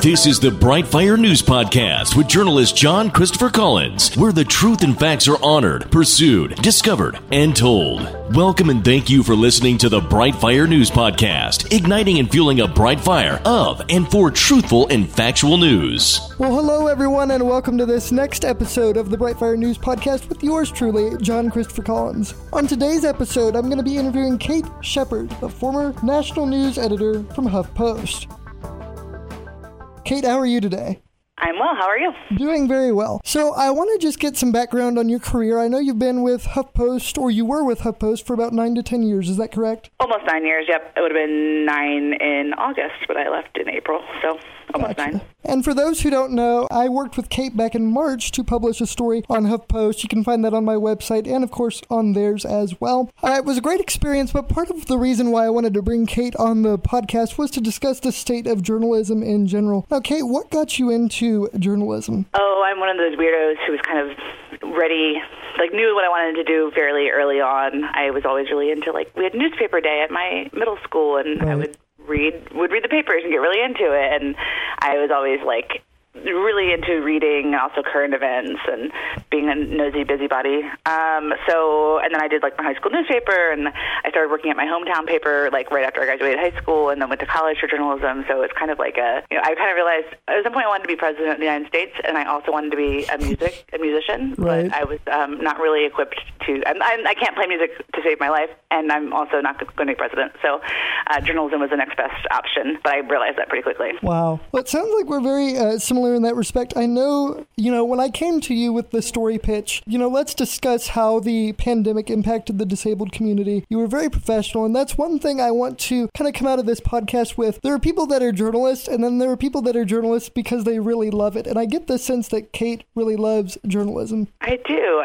This is the Brightfire News Podcast with journalist John Christopher Collins, where the truth and facts are honored, pursued, discovered, and told. Welcome and thank you for listening to the Brightfire News Podcast, igniting and fueling a bright fire of and for truthful and factual news. Well, hello everyone, and welcome to this next episode of the Brightfire News Podcast with yours truly, John Christopher Collins. On today's episode, I'm going to be interviewing Kate Shepard, the former national news editor from HuffPost. Kate, how are you today? I'm well. How are you? Doing very well. So I want to just get some background on your career. I know you've been with HuffPost, or you were with HuffPost for about 9 to 10 years. Is that correct? Almost 9 years, yep. It would have been 9 in August, but I left in April, so almost Gotcha. 9. And for those who don't know, I worked with Kate back in March to publish a story on HuffPost. You can find that on my website and, of course, on theirs as well. It was a great experience, but part of the reason why I wanted to bring Kate on the podcast was to discuss the state of journalism in general. Now, Kate, what got you into journalism? Oh, I'm one of those weirdos who was kind of ready, knew what I wanted to do fairly early on. I was always really into, we had newspaper day at my middle school, and Right. I would read the papers and get really into it, and I was always really into reading and also current events and being a nosy busybody. And then I did my high school newspaper, and I started working at my hometown paper right after I graduated high school, and then went to college for journalism. So it's kind of I kind of realized at some point I wanted to be president of the United States, and I also wanted to be a musician. Right. But I was not really equipped to. I can't play music to save my life, and I'm also not going to be president. So journalism was the next best option, but I realized that pretty quickly. Wow. Well, it sounds like we're very similar in that respect. I know, when I came to you with the story pitch, let's discuss how the pandemic impacted the disabled community. You were very professional, and that's one thing I want to kind of come out of this podcast with. There are people that are journalists, and then there are people that are journalists because they really love it. And I get the sense that Kate really loves journalism. I do.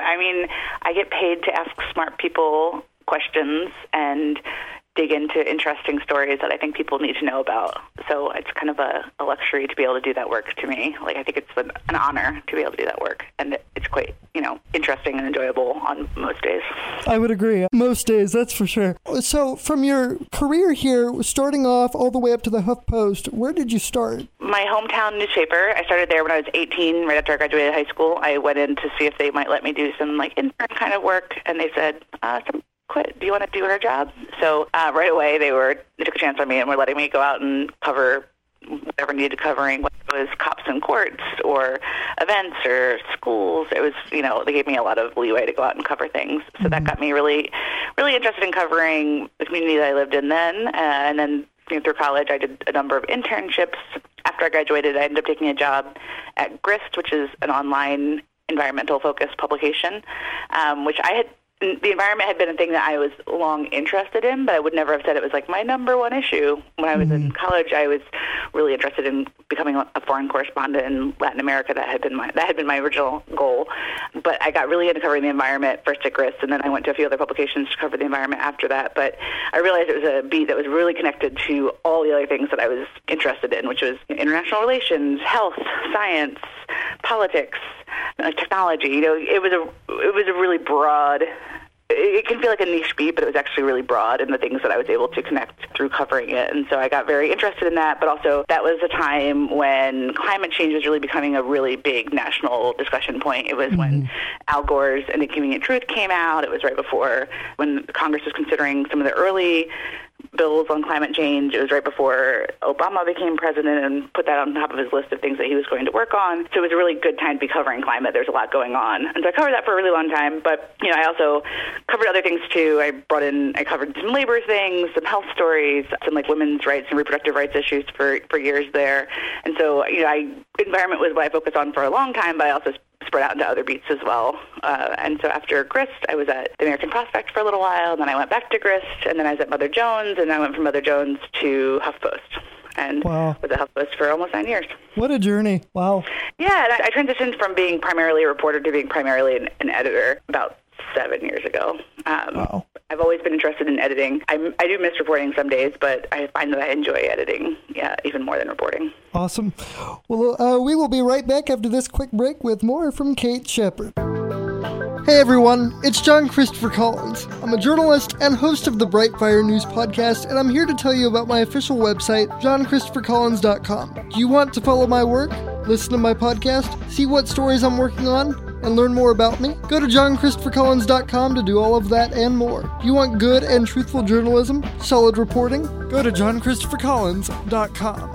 I get paid to ask smart people questions and dig into interesting stories that I think people need to know about. So it's kind of a luxury to be able to do that work to me. I think it's an honor to be able to do that work. And it's quite, interesting and enjoyable on most days. I would agree. Most days, that's for sure. So from your career here, starting off all the way up to the HuffPost, where did you start? My hometown newspaper. I started there when I was 18, right after I graduated high school. I went in to see if they might let me do some intern kind of work. And they said, quit. Do you want to do her job? So right away they took a chance on me and were letting me go out and cover whatever needed covering, whether it was cops in courts or events or schools. It was, they gave me a lot of leeway to go out and cover things. So that got me really, really interested in covering the community that I lived in then. And then through college, I did a number of internships. After I graduated, I ended up taking a job at Grist, which is an online environmental-focused publication, which the environment had been a thing that I was long interested in, but I would never have said it was my number one issue. When I was in college, I was really interested in becoming a foreign correspondent in Latin America. That had been my original goal. But I got really into covering the environment first at Grist, and then I went to a few other publications to cover the environment after that. But I realized it was a beat that was really connected to all the other things that I was interested in, which was international relations, health, science, politics, technology. It was a really broad. It can feel like a niche beat, but it was actually really broad in the things that I was able to connect through covering it. And so I got very interested in that, but also that was a time when climate change was really becoming a really big national discussion point. It was when Al Gore's Inconvenient Truth came out. It was right before when Congress was considering some of the early bills on climate change. It was right before Obama became president and put that on top of his list of things that he was going to work on. So it was a really good time to be covering climate. There's a lot going on. And so I covered that for a really long time. But, I also covered other things too. I covered some labor things, some health stories, some women's rights and reproductive rights issues for years there. And so, environment was what I focused on for a long time, but I also spread out into other beats as well. And so after Grist, I was at the American Prospect for a little while, and then I went back to Grist, and then I was at Mother Jones, and I went from Mother Jones to HuffPost. And was at HuffPost for almost 9 years. What a journey. Wow. Yeah, and I transitioned from being primarily a reporter to being primarily an editor about 7 years ago. Wow. I've always been interested in editing. I do miss reporting some days, but I find that I enjoy editing even more than reporting. Awesome. Well, we will be right back after this quick break with more from Kate Shepard. Hey everyone, it's John Christopher Collins. I'm a journalist and host of the Brightfire News Podcast, and I'm here to tell you about my official website, JohnChristopherCollins.com. Do you want to follow my work, listen to my podcast, see what stories I'm working on, and learn more about me? Go to JohnChristopherCollins.com to do all of that and more. Do you want good and truthful journalism, solid reporting? Go to JohnChristopherCollins.com.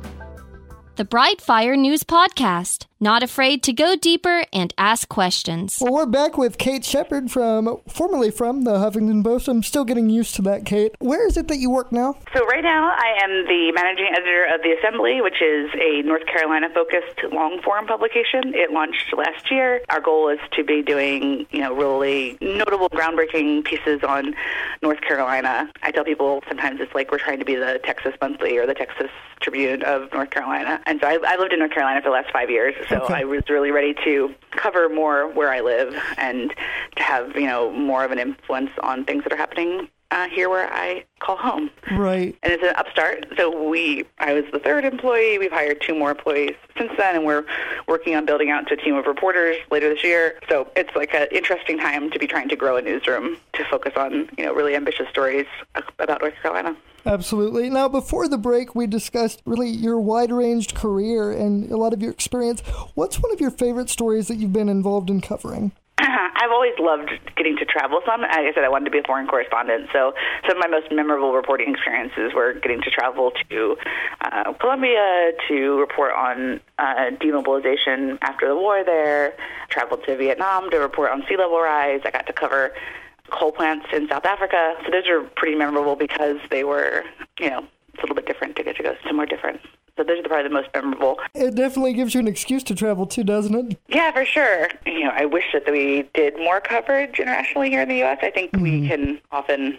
The Brightfire News Podcast. Not afraid to go deeper and ask questions. Well, we're back with Kate Shepard, formerly from the Huffington Post. I'm still getting used to that, Kate. Where is it that you work now? So right now I am the managing editor of The Assembly, which is a North Carolina-focused long-form publication. It launched last year. Our goal is to be doing, really notable, groundbreaking pieces on North Carolina. I tell people sometimes it's like we're trying to be the Texas Monthly or the Texas Tribune of North Carolina. And so I lived in North Carolina for the last 5 years. So okay. I was really ready to cover more where I live and to have, more of an influence on things that are happening here where I call home. Right. And it's an upstart. So I was the third employee. We've hired 2 more employees since then, and we're working on building out to a team of reporters later this year. So it's like an interesting time to be trying to grow a newsroom to focus on, really ambitious stories about North Carolina. Absolutely. Now, before the break, we discussed really your wide-ranged career and a lot of your experience. What's one of your favorite stories that you've been involved in covering? I've always loved getting to travel some. Like I said, I wanted to be a foreign correspondent, so some of my most memorable reporting experiences were getting to travel to Colombia to report on demobilization after the war there, traveled to Vietnam to report on sea level rise. I got to cover coal plants in South Africa. So those are pretty memorable because they were, it's a little bit different to get to go somewhere different. So those are probably the most memorable. It definitely gives you an excuse to travel too, doesn't it? Yeah, for sure. I wish that we did more coverage internationally here in the U.S. I think we can often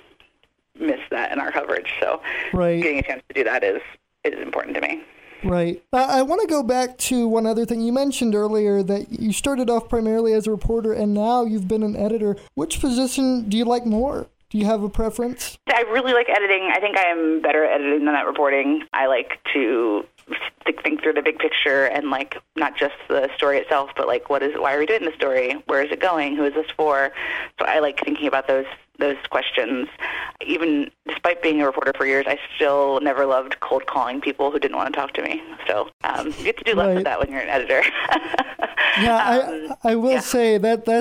miss that in our coverage. So getting a chance to do that is important to me. Right. I want to go back to one other thing. You mentioned earlier that you started off primarily as a reporter and now you've been an editor. Which position do you like more? Do you have a preference? I really like editing. I think I am better at editing than at reporting. I like to think through the big picture and not just the story itself, but why are we doing the story? Where is it going? Who is this for? So I like thinking about those questions. Even despite being a reporter for years, I still never loved cold calling people who didn't want to talk to me. So you get to do less of that when you're an editor. Yeah, I will say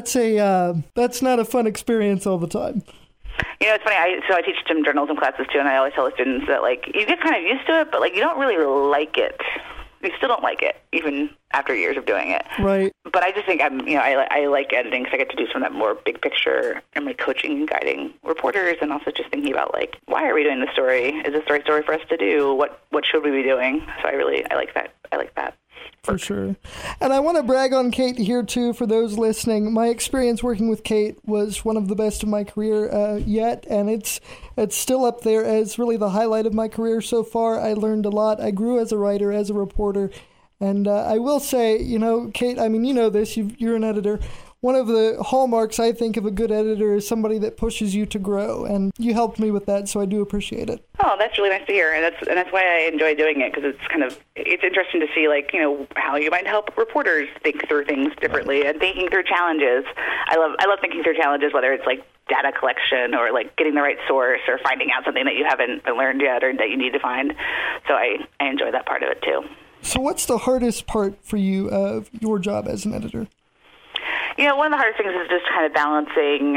that's not a fun experience all the time. It's funny. I teach some journalism classes too, and I always tell the students that you get kind of used to it, but you don't really like it. You still don't like it, even after years of doing it. Right. But I just think I like editing because I get to do some of that more big picture and coaching and guiding reporters, and also just thinking about why are we doing this story? Is this the right story for us to do? What should we be doing? So I like that. I like that. For sure. And I want to brag on Kate here, too, for those listening. My experience working with Kate was one of the best of my career yet, and it's still up there as really the highlight of my career so far. I learned a lot. I grew as a writer, as a reporter. And I will say, Kate, this, you're an editor. One of the hallmarks, I think, of a good editor is somebody that pushes you to grow, and you helped me with that, so I do appreciate it. Oh, that's really nice to hear, and that's why I enjoy doing it, because it's interesting to see, how you might help reporters think through things differently and thinking through challenges. I love thinking through challenges, whether it's data collection or getting the right source or finding out something that you haven't learned yet or that you need to find. So I enjoy that part of it too. So what's the hardest part for you of your job as an editor? One of the hardest things is just kind of balancing.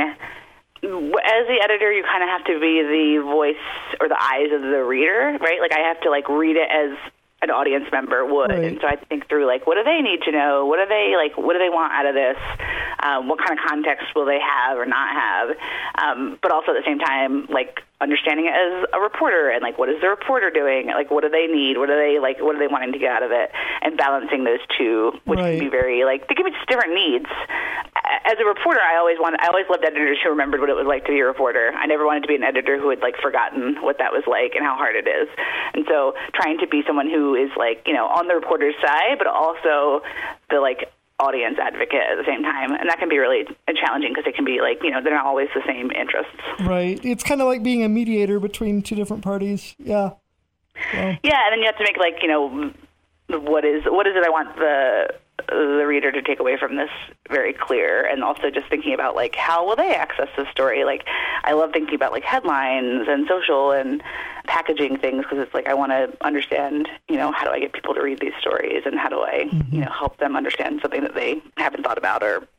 As the editor, you kind of have to be the voice or the eyes of the reader, right? I have to read it as an audience member would. Right. And so I have to think through, what do they need to know? What do they want out of this? What kind of context will they have or not have? But also at the same time, understanding it as a reporter and what is the reporter doing? What do they need? What are they wanting to get out of it? And balancing those two, which can be very they give me just different needs. As a reporter, I always loved editors who remembered what it was like to be a reporter. I never wanted to be an editor who had forgotten what that was like and how hard it is. And so trying to be someone who is on the reporter's side, but also the audience advocate at the same time. And that can be really challenging because it can be they're not always the same interests. Right. It's kind of like being a mediator between two different parties. Yeah. Well. Yeah. And then you have to make what is it I want the the reader to take away from this very clear. And also just thinking about, like, how will they access this story? Like, I love thinking about, like, headlines and social and packaging things, because it's like I want to understand, how do I get people to read these stories, and how do I, help them understand something that they haven't thought about or,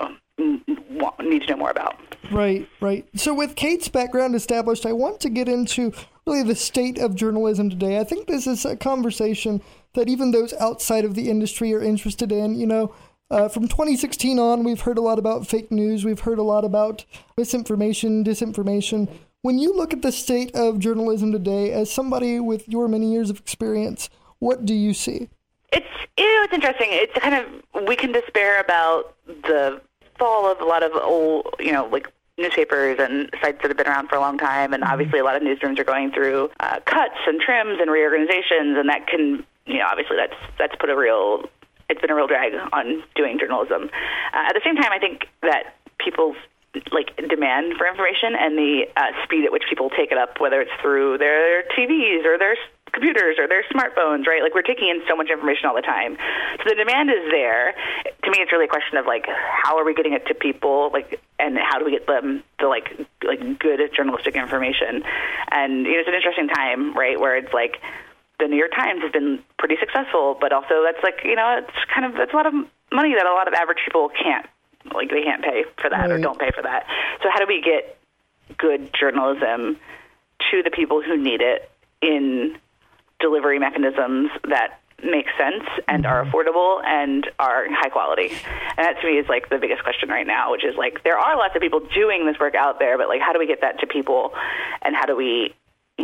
need to know more about. Right. So with Kate's background established, I want to get into really the state of journalism today. I think this is a conversation that even those outside of the industry are interested in. From 2016 on, we've heard a lot about fake news. We've heard a lot about misinformation, disinformation. When you look at the state of journalism today, as somebody with your many years of experience, what do you see? It's interesting. It's kind of, we can despair about the fall of a lot of old, like newspapers and sites that have been around for a long time, and obviously a lot of newsrooms are going through cuts and trims and reorganizations, and that can, obviously that's put it's been a real drag on doing journalism. At the same time, I think that people's demand for information and the speed at which people take it up, whether it's through their TVs or their computers or their smartphones, right? Like, we're taking in so much information all the time. So the demand is there. To me, it's really a question of, like, how are we getting it to people, and how do we get them the good journalistic information? And, it's an interesting time, right, where it's like the New York Times has been pretty successful, but also that's that's a lot of money that a lot of average people can't pay for that, right, or don't pay for that. So how do we get good journalism to the people who need it in delivery mechanisms that make sense and are affordable and are high quality? And that, to me, is the biggest question right now, which is there are lots of people doing this work out there, but how do we get that to people, and how do we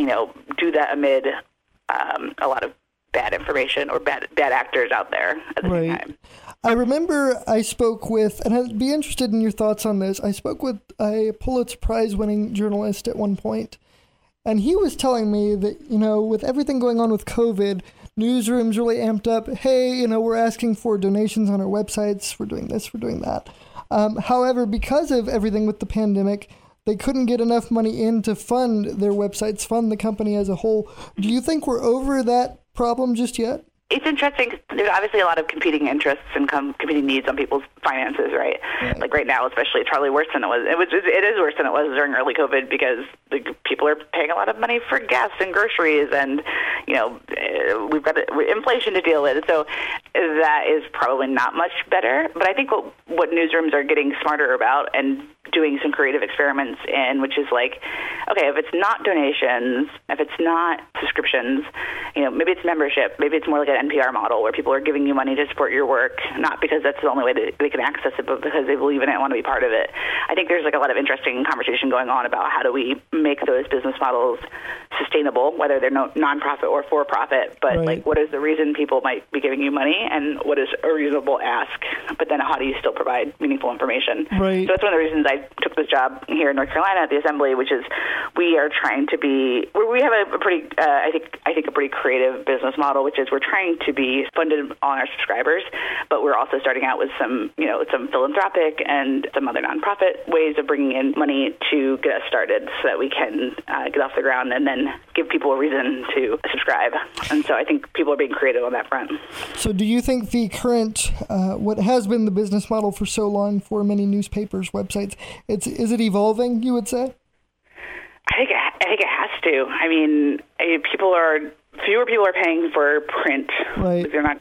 do that amid a lot of bad information or bad actors out there at the same time? I remember I spoke with, and I'd be interested in your thoughts on this, I spoke with a Pulitzer Prize-winning journalist at one point, and he was telling me that, with everything going on with COVID, newsrooms really amped up. Hey, we're asking for donations on our websites. We're doing this, we're doing that. However, because of everything with the pandemic, they couldn't get enough money in to fund their websites, fund the company as a whole. Do you think we're over that problem just yet? It's interesting. There's obviously a lot of competing interests and competing needs on people's finances, right? Right. Like right now, especially, it's probably worse than it was. It is worse than it was during early COVID, because people are paying a lot of money for gas and groceries, and we've got inflation to deal with. So that is probably not much better. But I think what newsrooms are getting smarter about and doing some creative experiments in, which is okay, if it's not donations, if it's not subscriptions, maybe it's membership, maybe it's more like an NPR model where people are giving you money to support your work, not because that's the only way that they can access it, but because they believe in it and want to be part of it. I think there's a lot of interesting conversation going on about how do we make those business models sustainable, whether they're nonprofit or for-profit, but right, what is the reason people might be giving you money, and what is a reasonable ask, but then how do you still provide meaningful information? Right. So that's one of the reasons I took this job here in North Carolina at the Assembly, which is we are trying to be, we have a pretty, I think a pretty creative business model, which is we're trying to be funded on our subscribers, but we're also starting out with some philanthropic and some other nonprofit ways of bringing in money to get us started so that we can get off the ground and then give people a reason to subscribe. And so I think people are being creative on that front. So do you think the current, what has been the business model for so long for many newspapers, websites, is it evolving, you would say? I think it has to. I mean, fewer people are paying for print. Right.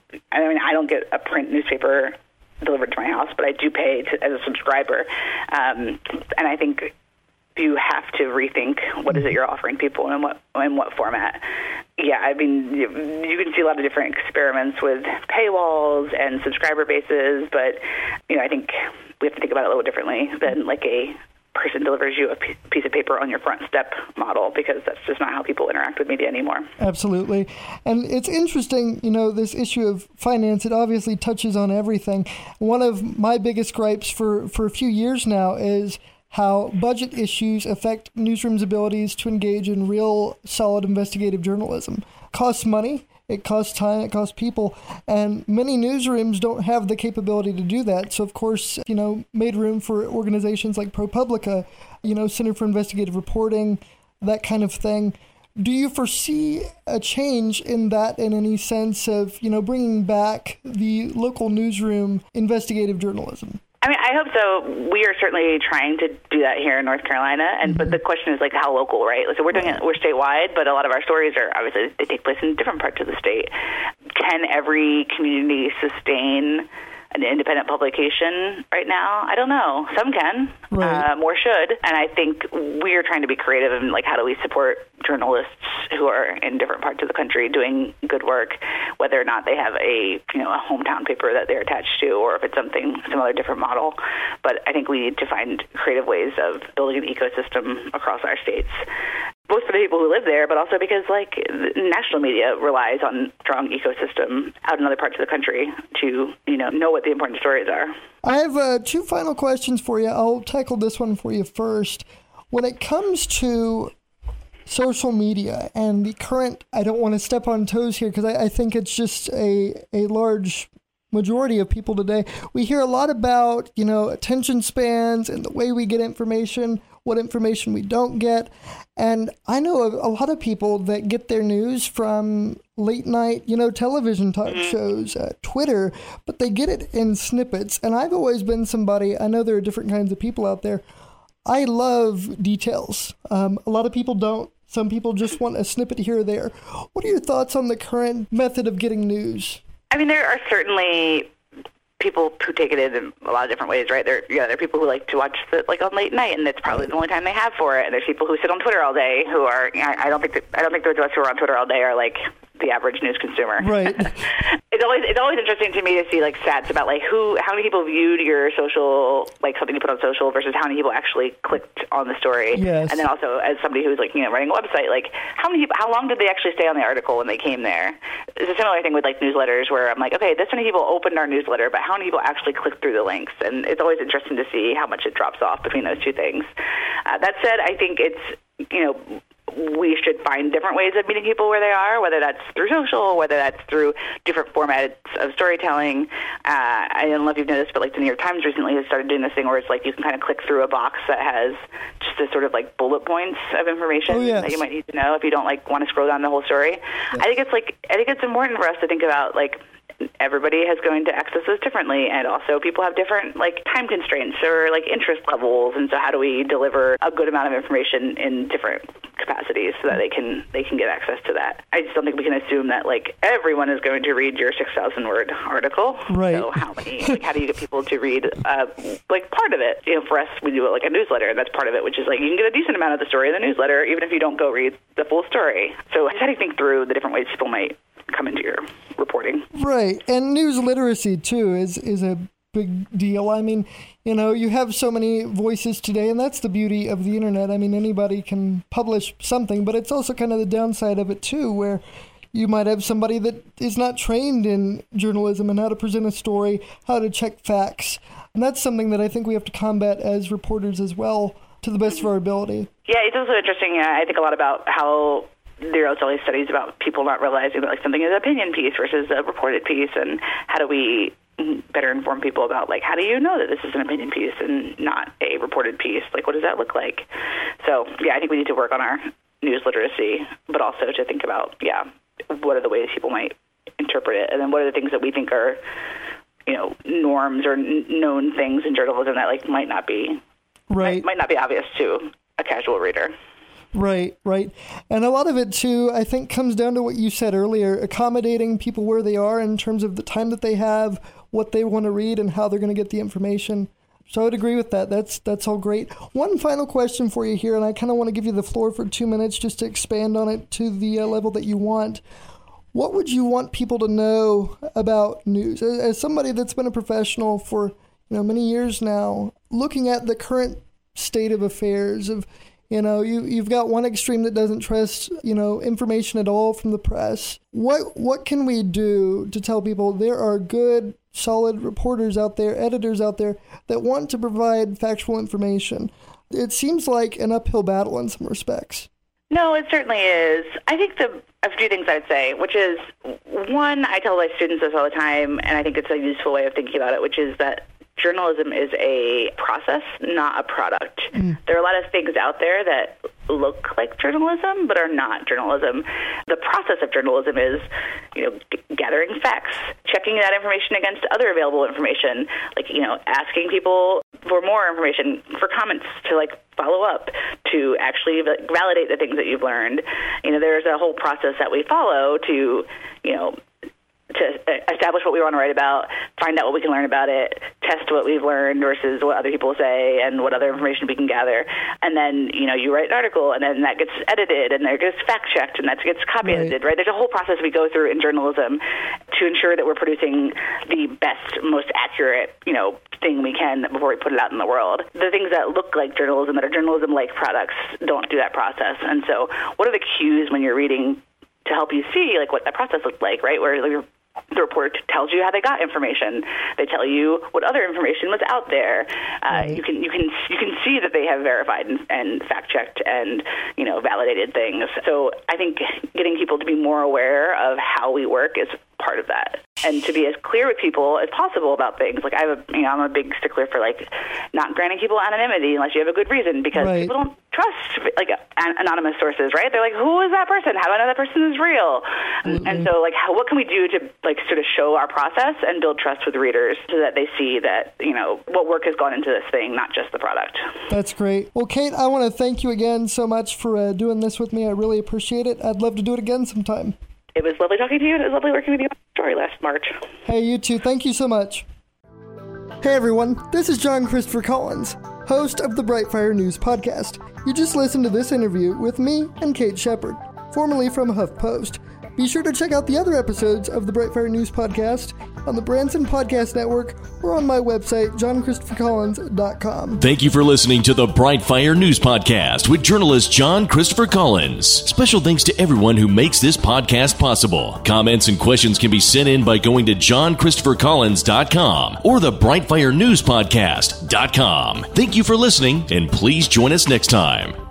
I don't get a print newspaper delivered to my house, but I do pay as a subscriber. And I think you have to rethink what is it you're offering people and in what format. Yeah, I mean, you can see a lot of different experiments with paywalls and subscriber bases, but I think we have to think about it a little differently than a person delivers you a piece of paper on your front step model, because that's just not how people interact with media anymore. Absolutely. And it's interesting, this issue of finance, it obviously touches on everything. One of my biggest gripes for a few years now is how budget issues affect newsrooms' abilities to engage in real, solid investigative journalism. It costs money, it costs time, it costs people, and many newsrooms don't have the capability to do that. So, of course, made room for organizations like ProPublica, Center for Investigative Reporting, that kind of thing. Do you foresee a change in that in any sense of, bringing back the local newsroom investigative journalism? I mean, I hope so. We are certainly trying to do that here in North Carolina, but the question is how local, right? So we're doing it, we're statewide, but a lot of our stories are obviously they take place in different parts of the state. Can every community sustain an independent publication right now? I don't know. Some can, more should, and I think we are trying to be creative in how do we support journalists who are in different parts of the country doing good work, whether or not they have a hometown paper that they're attached to, or if it's some other different model. But I think we need to find creative ways of building an ecosystem across our states, both for the people who live there, but also because national media relies on strong ecosystem out in other parts of the country to know what the important stories are. I have 2 final questions for you. I'll tackle this one for you first. When it comes to social media and the current, I don't want to step on toes here because I think it's just a large majority of people today. We hear a lot about, attention spans and the way we get information, what information we don't get. And I know a lot of people that get their news from late night, television talk shows, Twitter, but they get it in snippets. And I've always been somebody, I know there are different kinds of people out there. I love details. A lot of people don't. Some people just want a snippet here or there. What are your thoughts on the current method of getting news? I mean, there are certainly people who take it in a lot of different ways, right? There are people who like to watch on late night, and that's probably the only time they have for it. And there's people who sit on Twitter all day who are. I don't think those of us who are on Twitter all day are the average news consumer. Right. It's always interesting to me to see stats about how many people viewed your social, something you put on social versus how many people actually clicked on the story. Yes. And then also as somebody who's running a website, how long did they actually stay on the article when they came there? It's a similar thing with newsletters where I'm okay, this many people opened our newsletter, but how many people actually clicked through the links? And it's always interesting to see how much it drops off between those two things. That said, I think it's, we should find different ways of meeting people where they are, whether that's through social, whether that's through different formats of storytelling. I don't know if you've noticed, but the New York Times recently has started doing this thing where it's you can kind of click through a box that has just this sort of bullet points of information that you might need to know if you don't want to scroll down the whole story. Yeah. I think it's important for us to think about everybody is going to access this differently, and also people have different time constraints or interest levels, and so how do we deliver a good amount of information in different capacities so that they can get access to that? I just don't think we can assume that everyone is going to read your 6,000 word article. Right. So how do you get people to read part of it? For us, we do it a newsletter, and that's part of it, which is you can get a decent amount of the story in the newsletter even if you don't go read the full story. So how do you think through the different ways people might come into your reporting? Right. And news literacy, too, is a big deal. I mean, you have so many voices today, and that's the beauty of the internet. I mean, anybody can publish something, but it's also kind of the downside of it, too, where you might have somebody that is not trained in journalism and how to present a story, how to check facts. And that's something that I think we have to combat as reporters as well, to the best of our ability. Yeah, it's also interesting. I think a lot about how there are all these studies about people not realizing that something is an opinion piece versus a reported piece, and how do we better inform people about how do you know that this is an opinion piece and not a reported piece? What does that look like? So I think we need to work on our news literacy, but also to think about what are the ways people might interpret it, and then what are the things that we think are norms or known things in journalism that might not be might not be obvious to a casual reader. Right. And a lot of it, too, I think comes down to what you said earlier, accommodating people where they are in terms of the time that they have, what they want to read, and how they're going to get the information. So I would agree with that. That's all great. One final question for you here, and I kind of want to give you the floor for 2 minutes just to expand on it to the level that you want. What would you want people to know about news? As somebody that's been a professional for many years now, looking at the current state of affairs of you've got one extreme that doesn't trust, information at all from the press. What can we do to tell people there are good, solid reporters out there, editors out there that want to provide factual information? It seems like an uphill battle in some respects. No, it certainly is. I think a few things I'd say, which is, one, I tell my students this all the time, and I think it's a useful way of thinking about it, which is that journalism is a process, not a product. There are a lot of things out there that look like journalism but are not journalism. The process of journalism is, gathering facts, checking that information against other available information, asking people for more information, for comments to follow up, to actually validate the things that you've learned. There's a whole process that we follow to establish what we want to write about, find out what we can learn about it, test what we've learned versus what other people say and what other information we can gather. And then, you write an article, and then that gets edited, and that gets fact-checked, and that gets copy-edited, right? There's a whole process we go through in journalism to ensure that we're producing the best, most accurate, thing we can before we put it out in the world. The things that look like journalism, that are journalism-like products, don't do that process. And so what are the cues when you're reading to help you see what that process looked like, right? Where the report tells you how they got information. They tell you what other information was out there. You can see that they have verified and fact checked and validated things. So I think getting people to be more aware of how we work is part of that, and to be as clear with people as possible about things. I'm a big stickler for not granting people anonymity unless you have a good reason, because people don't trust anonymous sources, right? They're like, who is that person? How do I know that person is real? And so what can we do to sort of show our process and build trust with readers so that they see that what work has gone into this thing, not just the product. That's great. Well, Kate, I want to thank you again so much for doing this with me. I really appreciate it. I'd love to do it again sometime. It was lovely talking to you, and it was lovely working with you on the story last March. Hey, you too. Thank you so much. Hey, everyone. This is John Christopher Collins, host of the Brightfire News Podcast. You just listened to this interview with me and Kate Shepard, formerly from HuffPost. Be sure to check out the other episodes of the Brightfire News Podcast on the Branson Podcast Network or on my website, johnchristophercollins.com. Thank you for listening to the Brightfire News Podcast with journalist John Christopher Collins. Special thanks to everyone who makes this podcast possible. Comments and questions can be sent in by going to johnchristophercollins.com or the Brightfire News Podcast.com. Thank you for listening, and please join us next time.